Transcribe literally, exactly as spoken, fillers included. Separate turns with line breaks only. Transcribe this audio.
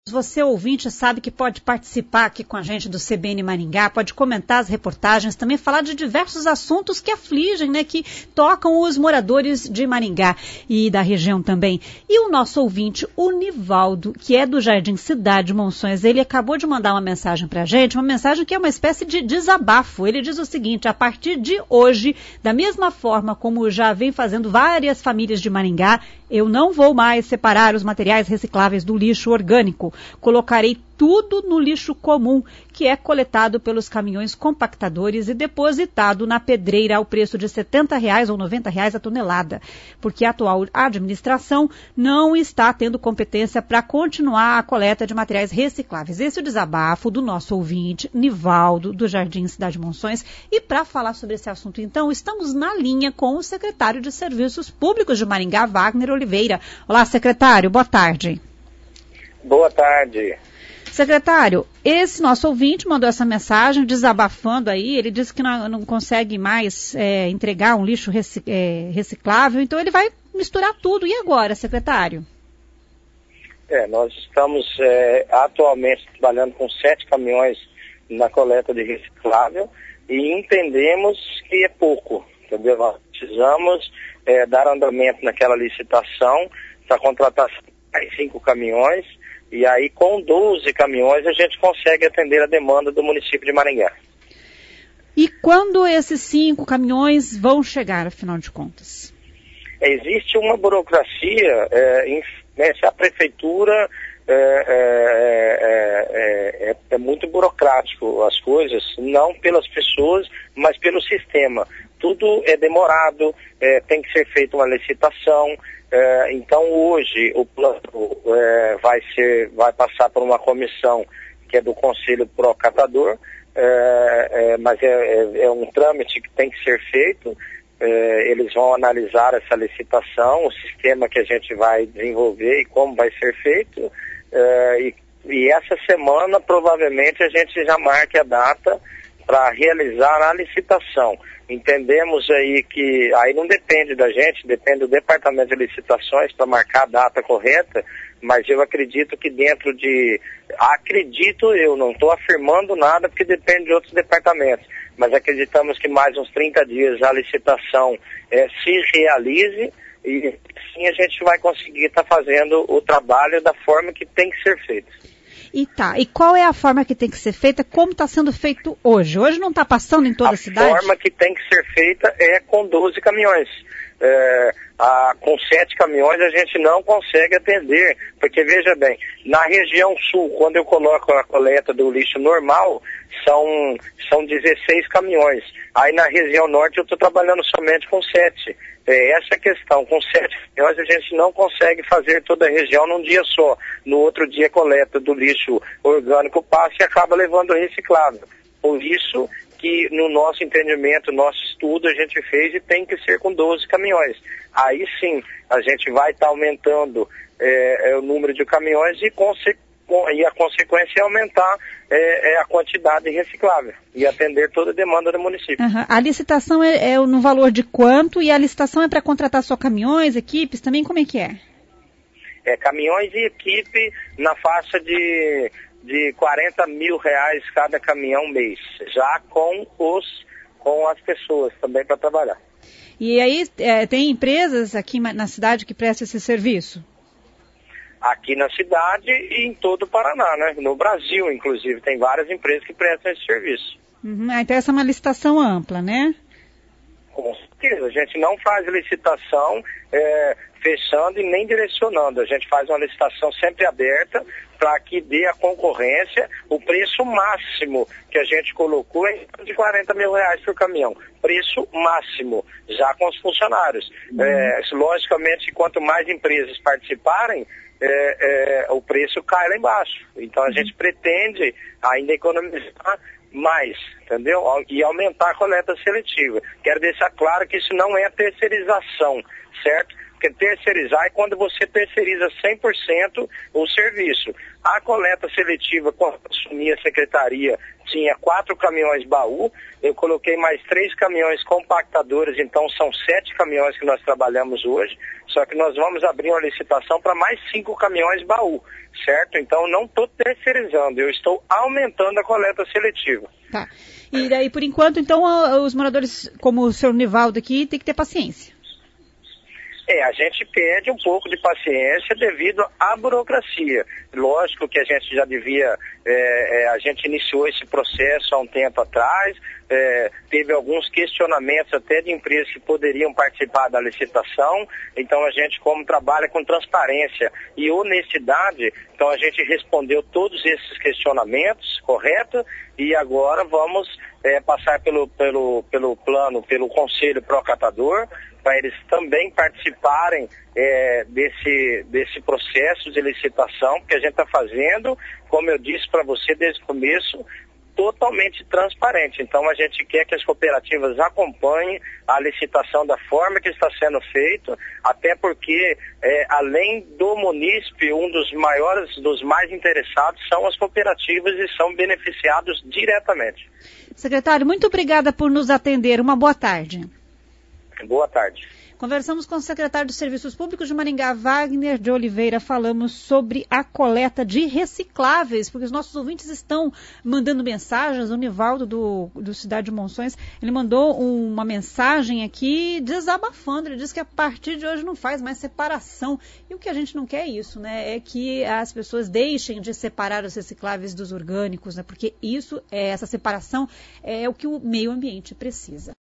Você, ouvinte, sabe que pode participar aqui com a gente do C B N Maringá, pode comentar as reportagens, também falar de diversos assuntos que afligem, né, que tocam os moradores de Maringá e da região também. E o nosso ouvinte, o Nivaldo, que é do Jardim Cidade Monções, ele acabou de mandar uma mensagem para a gente, uma mensagem que é uma espécie de desabafo. Ele diz o seguinte: a partir de hoje, da mesma forma como já vem fazendo várias famílias de Maringá, eu não vou mais separar os materiais recicláveis do lixo orgânico. Colocarei tudo no lixo comum, que é coletado pelos caminhões compactadores e depositado na pedreira ao preço de setenta reais ou noventa reais a tonelada, porque a atual administração não está tendo competência para continuar a coleta de materiais recicláveis. Esse é o desabafo do nosso ouvinte, Nivaldo, do Jardim Cidade Monções. E para falar sobre esse assunto, então, estamos na linha com o secretário de Serviços Públicos de Maringá, Wagner Oliveira. Olá, secretário, boa tarde.
Boa tarde.
Secretário, esse nosso ouvinte mandou essa mensagem desabafando aí, ele disse que não, não consegue mais é, entregar um lixo recic, é, reciclável, então ele vai misturar tudo. E agora, secretário?
É, nós estamos é, atualmente trabalhando com sete caminhões na coleta de reciclável e entendemos que é pouco, entendeu? Nós precisamos é, dar andamento naquela licitação para contratar mais cinco caminhões. E aí, com doze caminhões, a gente consegue atender a demanda do município de Maringá.
E quando esses cinco caminhões vão chegar, afinal de contas?
Existe uma burocracia, é, em, né, se a prefeitura é, é, é, é, é muito burocrático as coisas, não pelas pessoas, mas pelo sistema. Tudo é demorado, é, tem que ser feita uma licitação. É, então hoje o plano é, vai ser, vai passar por uma comissão que é do Conselho Procatador, é, é, mas é, é, é um trâmite que tem que ser feito. É, eles vão analisar essa licitação, o sistema que a gente vai desenvolver e como vai ser feito. É, e, e essa semana provavelmente a gente já marque a data para realizar a licitação. Entendemos aí que, aí não depende da gente, depende do Departamento de Licitações para marcar a data correta, mas eu acredito que dentro de, acredito eu, não estou afirmando nada porque depende de outros departamentos, mas acreditamos que mais uns trinta dias a licitação é, se realize e sim a gente vai conseguir estar tá fazendo o trabalho da forma que tem que ser feito.
E tá, e qual é a forma que tem que ser feita, como está sendo feito hoje? Hoje não está passando em toda a, a cidade? A
forma que tem que ser feita é com doze caminhões. É, a, com sete caminhões a gente não consegue atender, porque veja bem, na região sul, quando eu coloco a coleta do lixo normal, são, são dezesseis caminhões. Aí na região norte eu estou trabalhando somente com sete. É essa a questão, com sete caminhões a gente não consegue fazer toda a região num dia só. No outro dia a coleta do lixo orgânico passa e acaba levando reciclável. Por isso que no nosso entendimento, nosso estudo a gente fez e tem que ser com doze caminhões. Aí sim, a gente vai estar tá aumentando é, é, o número de caminhões e, conse e a consequência é aumentar é, é a quantidade reciclável e atender toda a demanda do município.
Uhum. A licitação é, é no valor de quanto? E a licitação é para contratar só caminhões, equipes também? Como é que é?
É caminhões e equipe na faixa de... de quarenta mil reais cada caminhão mês, já com, os, com as pessoas também para trabalhar.
E aí é, tem empresas aqui na cidade que prestam esse serviço?
Aqui na cidade e em todo o Paraná, né? No Brasil, inclusive, tem várias empresas que prestam esse serviço.
Uhum. Ah, então essa é uma licitação ampla, né?
Com certeza, a gente não faz licitação é, fechando e nem direcionando, a gente faz uma licitação sempre aberta para que dê a concorrência. O preço máximo que a gente colocou é de quarenta mil reais por caminhão, preço máximo, já com os funcionários. Uhum. É, logicamente, quanto mais empresas participarem, é, é, o preço cai lá embaixo, então a uhum. gente pretende ainda economizar mais, entendeu? E aumentar a coleta seletiva. Quero deixar claro que isso não é terceirização, certo? Porque terceirizar é quando você terceiriza cem por cento o serviço. A coleta seletiva, quando assumir a secretaria, tinha quatro caminhões baú, eu coloquei mais três caminhões compactadores, então são sete caminhões que nós trabalhamos hoje, só que nós vamos abrir uma licitação para mais cinco caminhões baú, certo? Então não estou terceirizando, eu estou aumentando a coleta seletiva.
Tá. E daí, por enquanto, então, os moradores, como o senhor Nivaldo aqui, tem que ter paciência.
É, a gente pede um pouco de paciência devido à burocracia. Lógico que a gente já devia, é, é, a gente iniciou esse processo há um tempo atrás, é, teve alguns questionamentos até de empresas que poderiam participar da licitação, então a gente, como trabalha com transparência e honestidade, então a gente respondeu todos esses questionamentos, correto? E agora vamos é, passar pelo, pelo, pelo plano, pelo Conselho Procatador, para eles também participarem é, desse, desse processo de licitação que a gente está fazendo, como eu disse para você desde o começo, totalmente transparente. Então a gente quer que as cooperativas acompanhem a licitação da forma que está sendo feito, até porque é, além do munícipe, um dos maiores, dos mais interessados são as cooperativas e são beneficiados diretamente.
Secretário, muito obrigada por nos atender. Uma boa tarde.
Boa tarde.
Conversamos com o secretário de Serviços Públicos de Maringá, Wagner de Oliveira. Falamos sobre a coleta de recicláveis, porque os nossos ouvintes estão mandando mensagens. O Nivaldo, do, do Cidade de Monções, ele mandou um, uma mensagem aqui desabafando. Ele disse que a partir de hoje não faz mais separação. E o que a gente não quer é isso, né? É que as pessoas deixem de separar os recicláveis dos orgânicos, né? Porque isso, é, essa separação é o que o meio ambiente precisa.